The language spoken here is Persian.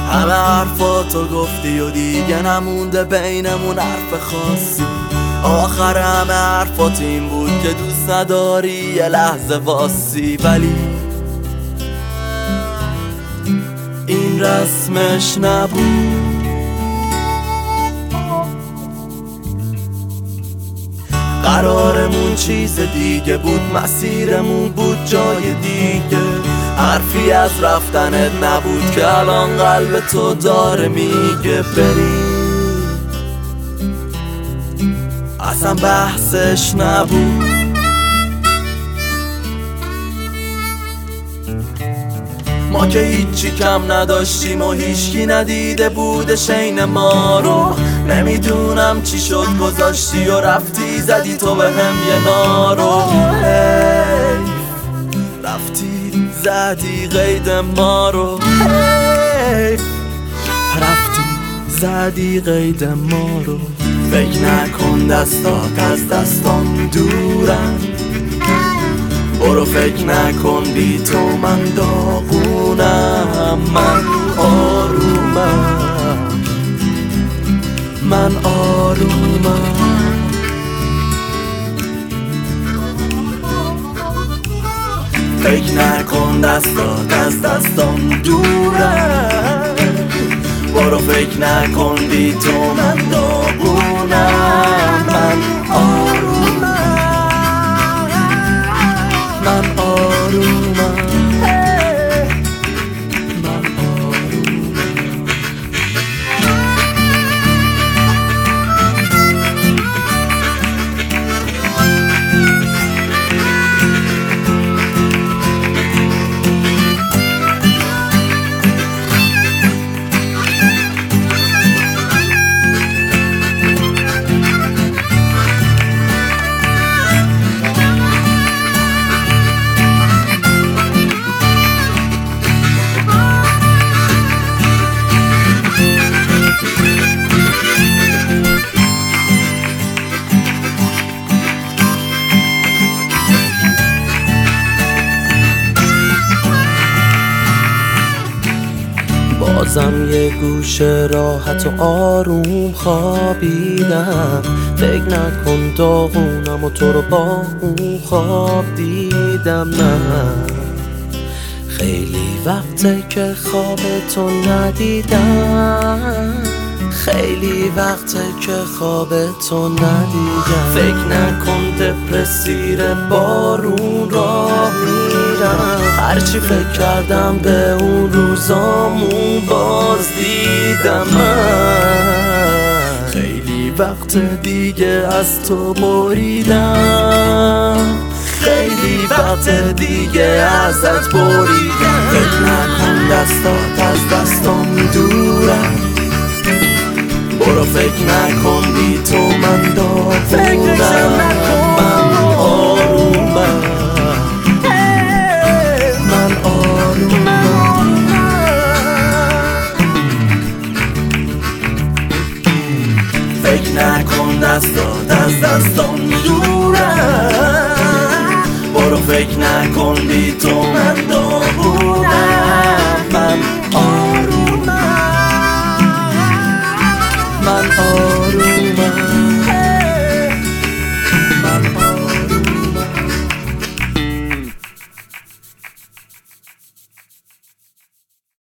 همه حرفاتو گفتی و دیگه نمونده بینمون حرف خاصی. آخر همه حرفات این بود که دوست نداری یه لحظه واسی، ولی این رسمش نبود. قرارمون چیز دیگه بود، مسیرمون بود جای دیگه. حرفی از رفتنت نبود که الان قلب تو داره میگه بری. اصلا بحثش نبود. ما که هیچی کم نداشتیم و هیچکی ندیده بودش عین ما رو. نمیدونم چی شد گذاشتی و رفتی زدی تو به هم یه نارو. رفتی زدی قید ما رو. رفتی زدی قید ما رو. فکر نکن دستات از دستام دورن. برو فکر نکن بی تو من داغونم. من آرومم، من آرومم. فکر نکن دستات از دستام دورن. برو فکر نکن بی تو من داغونم. من آرومم، من آرومم. بازم یه گوشه راحت و آروم خوابیدم. فکر نکن داغونم و تو رو با اون خواب دیدم. من خیلی وقته که خواب تو ندیدم. خیلی وقته که خواب تو ندیدم. فکر نکن دپرسیر بارون راه میرم. هرچی فکر کردم به اون روزامون باز دیدم. من خیلی وقت دیگه از تو بریدم. خیلی وقت دیگه ازت بریدم. فکر نکن دستات از دستام دورم. برو فکر نکن بی تو من داغونم. من آرومم، من آرومم. فکر نکن دستات از دستام دورم. برو فکر نکن بی تو من